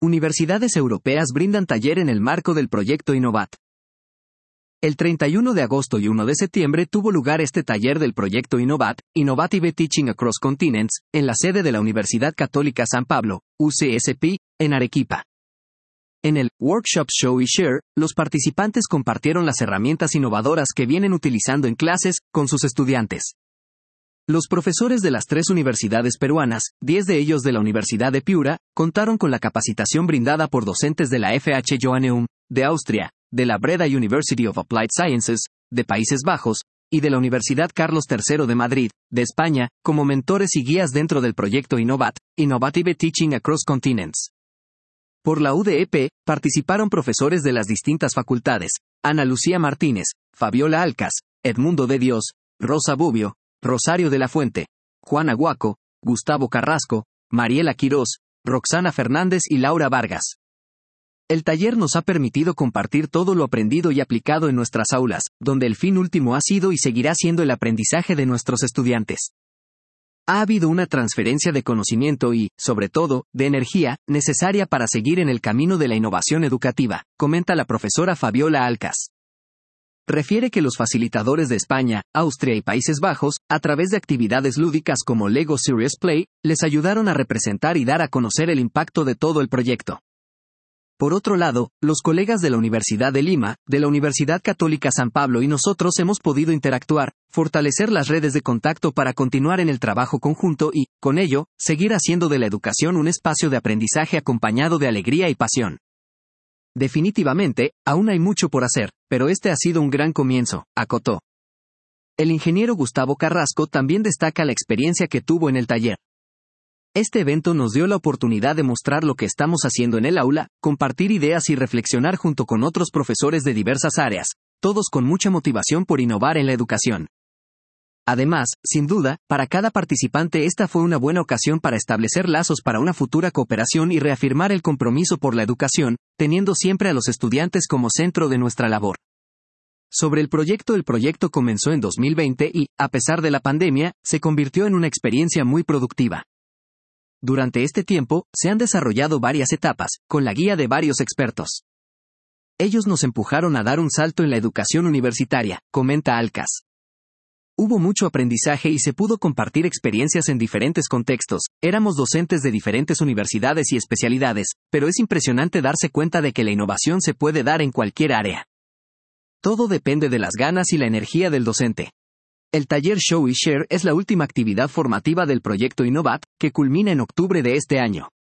Universidades europeas brindan taller en el marco del proyecto Innovat. El 31 de agosto y 1 de septiembre tuvo lugar este taller del proyecto Innovat, Innovative Teaching Across Continents, en la sede de la Universidad Católica San Pablo, UCSP, en Arequipa. En el Workshop Show y Share, los participantes compartieron las herramientas innovadoras que vienen utilizando en clases, con sus estudiantes. Los profesores de las 3 universidades peruanas, 10 de ellos de la Universidad de Piura, contaron con la capacitación brindada por docentes de la FH Joanneum, de Austria, de la Breda University of Applied Sciences, de Países Bajos, y de la Universidad Carlos III de Madrid, de España, como mentores y guías dentro del proyecto Innovat, Innovative Teaching Across Continents. Por la UDEP, participaron profesores de las distintas facultades: Ana Lucía Martínez, Fabiola Alcas, Edmundo de Dios, Rosa Bubio, Rosario de la Fuente, Juana Guaco, Gustavo Carrasco, Mariela Quirós, Roxana Fernández y Laura Vargas. El taller nos ha permitido compartir todo lo aprendido y aplicado en nuestras aulas, donde el fin último ha sido y seguirá siendo el aprendizaje de nuestros estudiantes. Ha habido una transferencia de conocimiento y, sobre todo, de energía, necesaria para seguir en el camino de la innovación educativa, comenta la profesora Fabiola Alcas. Refiere que los facilitadores de España, Austria y Países Bajos, a través de actividades lúdicas como Lego Serious Play, les ayudaron a representar y dar a conocer el impacto de todo el proyecto. Por otro lado, los colegas de la Universidad de Lima, de la Universidad Católica San Pablo y nosotros hemos podido interactuar, fortalecer las redes de contacto para continuar en el trabajo conjunto y, con ello, seguir haciendo de la educación un espacio de aprendizaje acompañado de alegría y pasión. Definitivamente, aún hay mucho por hacer, pero este ha sido un gran comienzo, acotó. El ingeniero Gustavo Carrasco también destaca la experiencia que tuvo en el taller. Este evento nos dio la oportunidad de mostrar lo que estamos haciendo en el aula, compartir ideas y reflexionar junto con otros profesores de diversas áreas, todos con mucha motivación por innovar en la educación. Además, sin duda, para cada participante esta fue una buena ocasión para establecer lazos para una futura cooperación y reafirmar el compromiso por la educación, teniendo siempre a los estudiantes como centro de nuestra labor. Sobre el proyecto comenzó en 2020 y, a pesar de la pandemia, se convirtió en una experiencia muy productiva. Durante este tiempo, se han desarrollado varias etapas, con la guía de varios expertos. Ellos nos empujaron a dar un salto en la educación universitaria, comenta Alcas. Hubo mucho aprendizaje y se pudo compartir experiencias en diferentes contextos. Éramos docentes de diferentes universidades y especialidades, pero es impresionante darse cuenta de que la innovación se puede dar en cualquier área. Todo depende de las ganas y la energía del docente. El taller Show y Share es la última actividad formativa del proyecto Innovat, que culmina en octubre de este año.